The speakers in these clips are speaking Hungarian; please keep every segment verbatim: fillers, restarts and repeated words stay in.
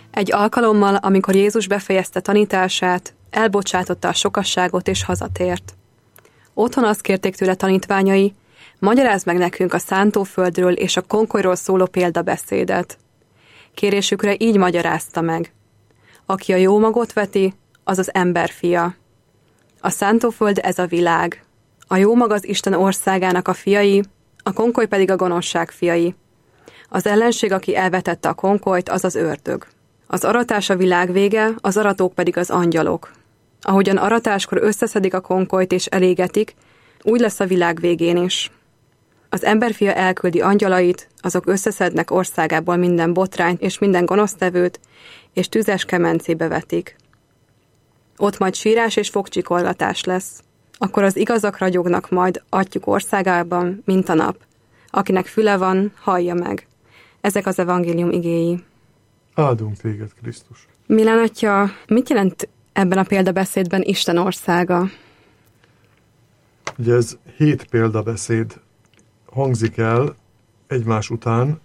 Egy alkalommal, amikor Jézus befejezte tanítását, elbocsátotta a sokasságot és hazatért. Otthon azt kérték tőle tanítványai, magyarázd meg nekünk a szántóföldről és a konkolyról szóló példabeszédet. Kérésükre így magyarázta meg. Aki a jó magot veti, az az ember fia. A szántóföld ez a világ. A jó mag az Isten országának a fiai, a konkoly pedig a gonoszság fiai. Az ellenség, aki elvetette a konkolyt, az az ördög. Az aratás a világ vége, az aratók pedig az angyalok. Ahogyan aratáskor összeszedik a konkolyt és elégetik, úgy lesz a világ végén is. Az emberfia elküldi angyalait, azok összeszednek országából minden botrányt és minden gonosztevőt, és tüzes kemencébe vetik. Ott majd sírás és fogcsikolgatás lesz. Akkor az igazak ragyognak majd atyjuk országában, mint a nap. Akinek füle van, hallja meg. Ezek az evangélium igéi. Áldunk téged, Krisztus. Milán atya, mit jelent ebben a példabeszédben Isten országa? Ugye ez hét példabeszéd hangzik el egymás után,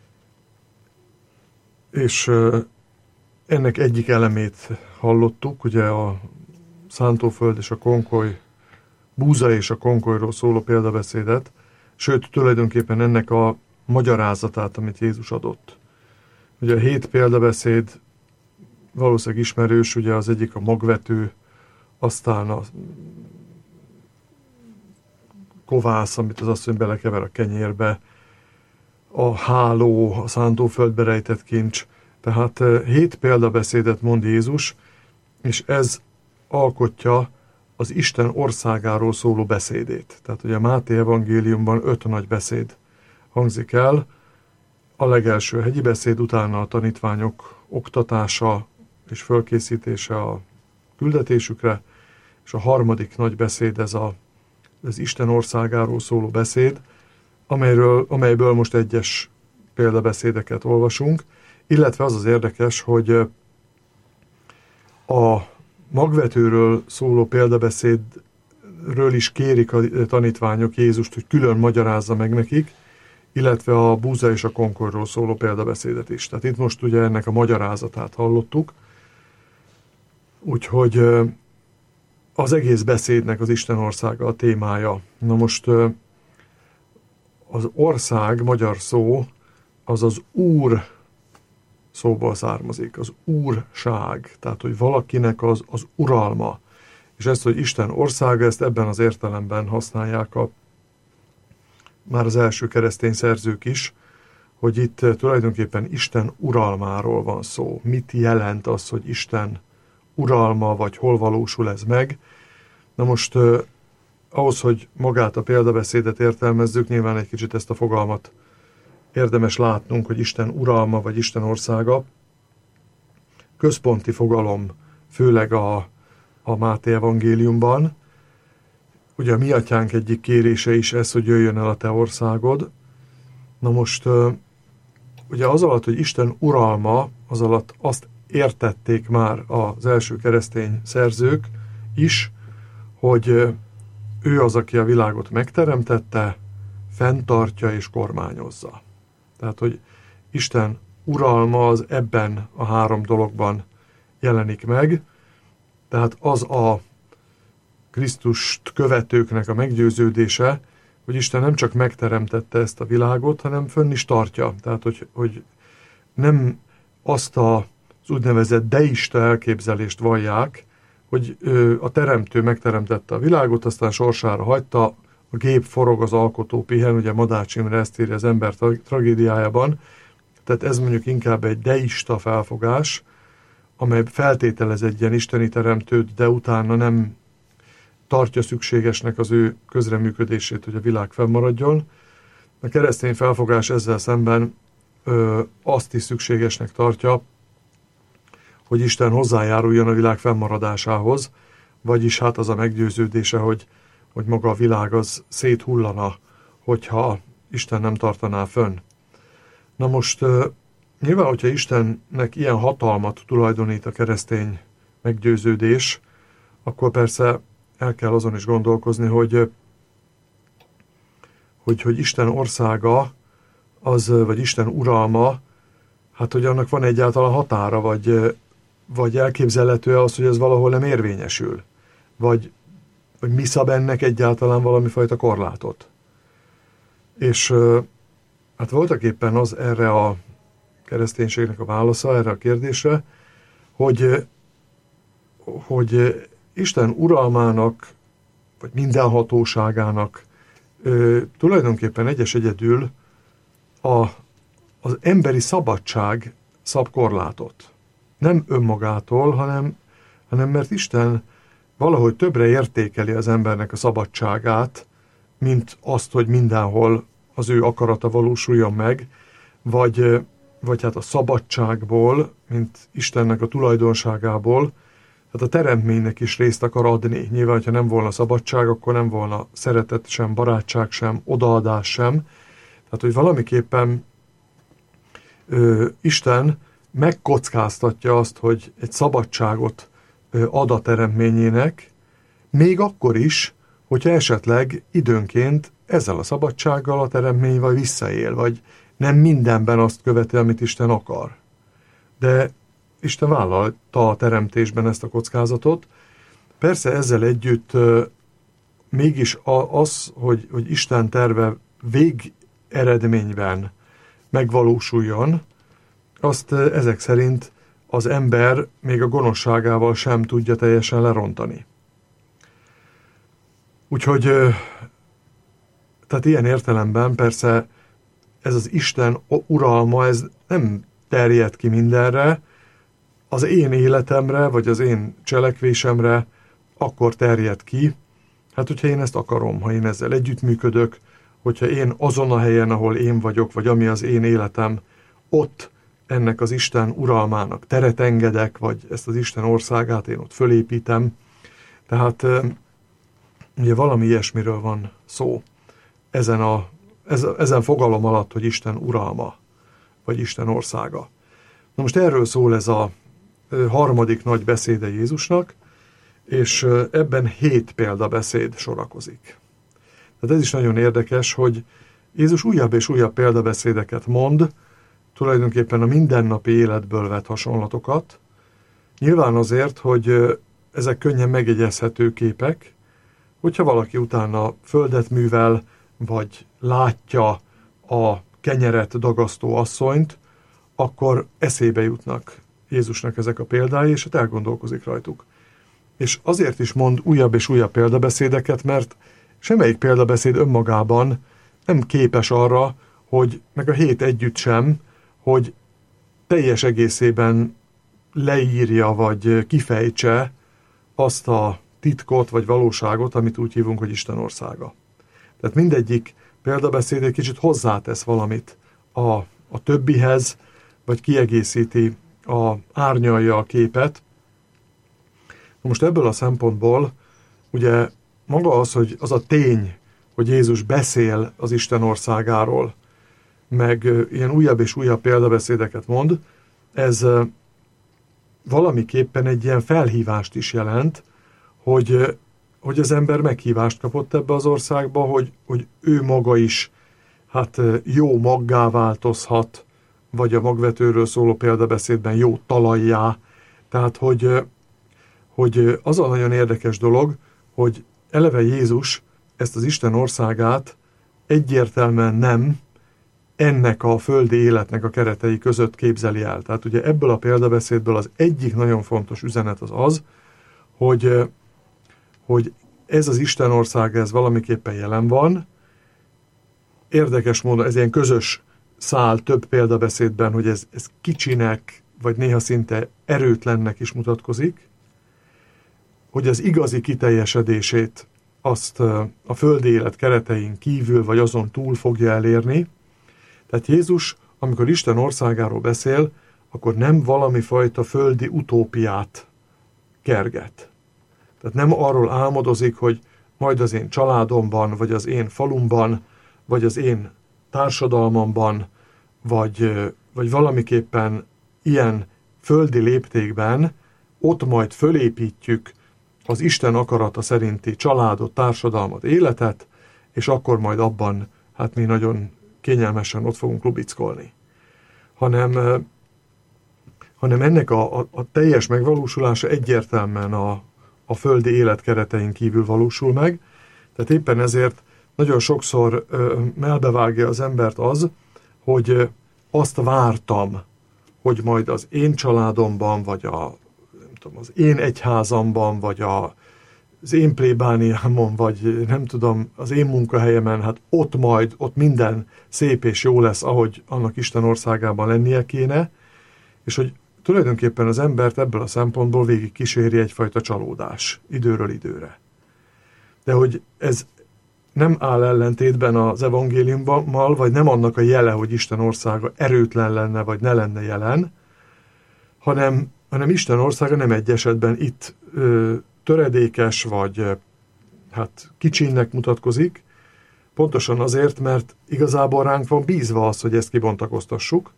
és ennek egyik elemét hallottuk, ugye a szántóföld és a konkoly, búza és a konkolyról szóló példabeszédet, sőt, tulajdonképpen ennek a magyarázatát, amit Jézus adott. Ugye a hét példabeszéd valószínűleg ismerős, ugye az egyik a magvető, aztán a kovász, amit az asszony belekever a kenyérbe, a háló, a szántóföldbe rejtett kincs. Tehát hét példabeszédet mond Jézus, és ez alkotja az Isten országáról szóló beszédét. Tehát ugye a Máté evangéliumban öt nagy beszéd hangzik el, a legelső hegyi beszéd, utána a tanítványok oktatása és fölkészítése a küldetésükre, és a harmadik nagy beszéd ez a, az Isten országáról szóló beszéd, amelyről, amelyből most egyes példabeszédeket olvasunk, illetve az az érdekes, hogy a magvetőről szóló példabeszédről is kérik a tanítványok Jézust, hogy külön magyarázza meg nekik, illetve a búza és a konkolyról szóló példabeszédet is. Tehát itt most ugye ennek a magyarázatát hallottuk, úgyhogy az egész beszédnek az Isten országa a témája. Na most az ország, magyar szó, az az úr szóból származik, az úrság, tehát hogy valakinek az, az uralma. És ezt, hogy Isten országa, ezt ebben az értelemben használják a, már az első keresztény szerzők is, hogy itt tulajdonképpen Isten uralmáról van szó. Mit jelent az, hogy Isten uralma, vagy hol valósul ez meg? Na most eh, ahhoz, hogy magát a példabeszédet értelmezzük, nyilván egy kicsit ezt a fogalmat érdemes látnunk, hogy Isten uralma, vagy Isten országa központi fogalom, főleg a, a Máté evangéliumban. Ugye a mi atyánk egyik kérése is ez, hogy jöjjön el a te országod. Na most ugye az alatt, hogy Isten uralma, az alatt azt értették már az első keresztény szerzők is, hogy ő az, aki a világot megteremtette, fenntartja és kormányozza. Tehát, hogy Isten uralma az ebben a három dologban jelenik meg, tehát az a Krisztust követőknek a meggyőződése, hogy Isten nem csak megteremtette ezt a világot, hanem fönn is tartja. Tehát, hogy, hogy nem azt a, az úgynevezett deista elképzelést vallják, hogy a teremtő megteremtette a világot, aztán sorsára hagyta, a gép forog, az alkotó pihen, ugye Madács Imre ezt írja az ember tragédiájában, tehát ez mondjuk inkább egy deista felfogás, amely feltételez egy ilyen isteni teremtőt, de utána nem tartja szükségesnek az ő közreműködését, hogy a világ fennmaradjon. A keresztény felfogás ezzel szemben ö, azt is szükségesnek tartja, hogy Isten hozzájáruljon a világ fennmaradásához, vagyis hát az a meggyőződése, hogy, hogy maga a világ az széthullana, hogyha Isten nem tartaná fönn. Na most nyilván, hogyha Istennek ilyen hatalmat tulajdonít a keresztény meggyőződés, akkor persze el kell azon is gondolkozni, hogy, hogy, hogy Isten országa, az, vagy Isten uralma, hát hogy annak van egyáltalán határa, vagy, vagy elképzelhető az, hogy ez valahol nem érvényesül, vagy, vagy mi szab ennek egyáltalán valami fajta korlátot. És hát voltak éppen az erre a kereszténységnek a válasza, erre a kérdésre, hogy, hogy Isten uralmának, vagy mindenhatóságának ö, tulajdonképpen egyes egyedül a, az emberi szabadság szab korlátot. Nem önmagától, hanem, hanem mert Isten valahogy többre értékeli az embernek a szabadságát, mint azt, hogy mindenhol az ő akarata valósuljon meg, vagy, vagy hát a szabadságból, mint Istennek a tulajdonságából, hát a teremtménynek is részt akar adni. Nyilván, hogyha nem volna szabadság, akkor nem volna szeretet sem, barátság sem, odaadás sem. Tehát, hogy valamiképpen ö, Isten megkockáztatja azt, hogy egy szabadságot ö, ad a teremtményének, még akkor is, hogyha esetleg időnként ezzel a szabadsággal a teremtmény vagy visszaél, vagy nem mindenben azt követi, amit Isten akar. De Isten vállalta a teremtésben ezt a kockázatot. Persze ezzel együtt uh, mégis az, hogy, hogy Isten terve végeredményben megvalósuljon, azt uh, ezek szerint az ember még a gonoszságával sem tudja teljesen lerontani. Úgyhogy uh, tehát ilyen értelemben persze ez az Isten uralma, ez nem terjed ki mindenre, az én életemre, vagy az én cselekvésemre akkor terjed ki, hát hogyha én ezt akarom, ha én ezzel együttműködök, hogyha én azon a helyen, ahol én vagyok, vagy ami az én életem, ott ennek az Isten uralmának teret engedek, vagy ezt az Isten országát én ott fölépítem. Tehát ugye valami ilyesmiről van szó ezen, a, ezen fogalom alatt, hogy Isten uralma, vagy Isten országa. Na most erről szól ez a harmadik nagy beszéde Jézusnak, és ebben hét példabeszéd sorakozik. Tehát ez is nagyon érdekes, hogy Jézus újabb és újabb példabeszédeket mond, tulajdonképpen a mindennapi életből vett hasonlatokat, nyilván azért, hogy ezek könnyen megjegyezhető képek, hogyha valaki utána földet művel, vagy látja a kenyeret dagasztó asszonyt, akkor eszébe jutnak Jézusnak ezek a példái, és hát elgondolkozik rajtuk. És azért is mond újabb és újabb példabeszédeket, mert semmelyik példabeszéd önmagában nem képes arra, hogy meg a hét együtt sem, hogy teljes egészében leírja, vagy kifejtse azt a titkot, vagy valóságot, amit úgy hívunk, hogy Isten országa. Tehát mindegyik példabeszéd egy kicsit hozzátesz valamit a, a többihez, vagy kiegészíti, a, árnyalja a képet. Most ebből a szempontból ugye maga az, hogy az a tény, hogy Jézus beszél az Isten országáról, meg ilyen újabb és újabb példabeszédeket mond, ez valamiképpen egy ilyen felhívást is jelent, hogy, hogy az ember meghívást kapott ebbe az országba, hogy, hogy ő maga is hát jó maggá változhat, vagy a magvetőről szóló példabeszédben jó talajjá. Tehát, hogy, hogy az a nagyon érdekes dolog, hogy eleve Jézus ezt az Isten országát egyértelműen nem ennek a földi életnek a keretei között képzeli el. Tehát ugye ebből a példabeszédből az egyik nagyon fontos üzenet az az, hogy, hogy ez az Isten ország, ez valamiképpen jelen van. Érdekes módon, ez ilyen közös szál több példabeszédben, hogy ez, ez kicsinek, vagy néha szinte erőtlennek is mutatkozik, hogy az igazi kiteljesedését azt a földi élet keretein kívül, vagy azon túl fogja elérni. Tehát Jézus, amikor Isten országáról beszél, akkor nem valami fajta földi utópiát kerget. Tehát nem arról álmodozik, hogy majd az én családomban, vagy az én falumban, vagy az én társadalmamban, vagy, vagy valamiképpen ilyen földi léptékben ott majd fölépítjük az Isten akarata szerinti családot, társadalmat, életet, és akkor majd abban hát mi nagyon kényelmesen ott fogunk lubickolni. Hanem hanem ennek a, a, a teljes megvalósulása egyértelműen a, a földi élet keretein kívül valósul meg. Tehát éppen ezért nagyon sokszor ö, melbevágja az embert az, hogy ö, azt vártam, hogy majd az én családomban, vagy a, nem tudom, az én egyházamban, vagy a, az én plébániámon, vagy nem tudom, az én munkahelyemen, hát ott majd, ott minden szép és jó lesz, ahogy annak Isten országában lennie kéne, és hogy tulajdonképpen az embert ebből a szempontból végig kíséri egyfajta csalódás, időről időre. De hogy ez nem áll ellentétben az evangéliummal, vagy nem annak a jele, hogy Isten országa erőtlen lenne, vagy ne lenne jelen, hanem, hanem Isten országa nem egy esetben itt ö, töredékes, vagy ö, hát kicsinnek mutatkozik, pontosan azért, mert igazából ránk van bízva az, hogy ezt kibontakoztassuk,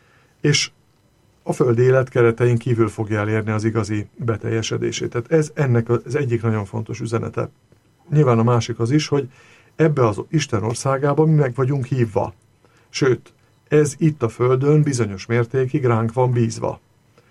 és a földi élet keretein kívül fogja elérni az igazi beteljesedését. Tehát ez ennek az egyik nagyon fontos üzenete. Nyilván a másik az is, hogy ebbe az Isten országában mi meg vagyunk hívva. Sőt, ez itt a földön bizonyos mértékig ránk van bízva.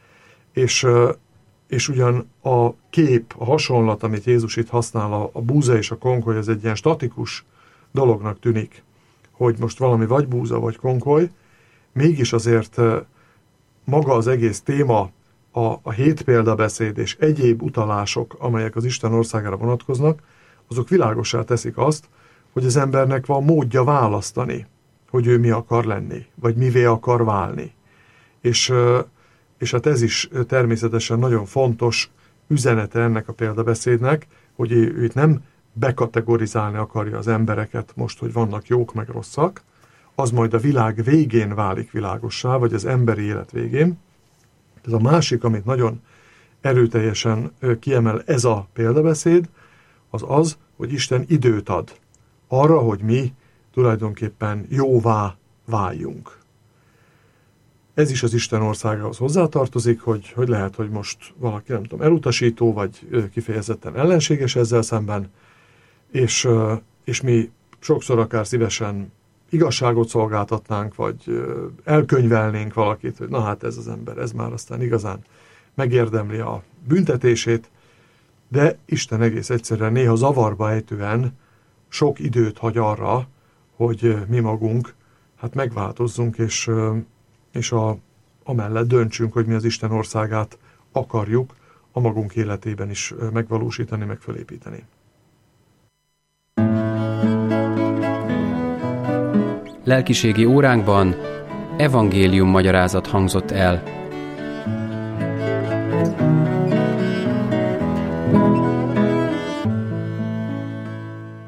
És, és ugyan a kép, a hasonlat, amit Jézus itt használ, a, a búza és a konkoly, ez egy ilyen statikus dolognak tűnik, hogy most valami vagy búza, vagy konkoly, mégis azért maga az egész téma, a, a hét példabeszéd és egyéb utalások, amelyek az Isten országára vonatkoznak, azok világossá teszik azt, hogy az embernek van módja választani, hogy ő mi akar lenni, vagy mivé akar válni. És, és hát ez is természetesen nagyon fontos üzenete ennek a példabeszédnek, hogy ő itt nem bekategorizálni akarja az embereket most, hogy vannak jók meg rosszak, az majd a világ végén válik világossá, vagy az emberi élet végén. Ez a másik, amit nagyon erőteljesen kiemel ez a példabeszéd, az az, hogy Isten időt ad arra, hogy mi tulajdonképpen jóvá váljunk. Ez is az Isten országához hozzátartozik, hogy, hogy lehet, hogy most valaki, nem tudom, elutasító, vagy kifejezetten ellenséges ezzel szemben, és, és mi sokszor akár szívesen igazságot szolgáltatnánk, vagy elkönyvelnénk valakit, hogy na hát ez az ember, ez már aztán igazán megérdemli a büntetését, de Isten egész egyszerűen néha zavarba ejtően sok időt hagy arra, hogy mi magunk hát megváltozzunk, és, és a, amellett döntsünk, hogy mi az Isten országát akarjuk a magunk életében is megvalósítani, meg fölépíteni. Lelkiségi óránkban evangélium magyarázat hangzott el.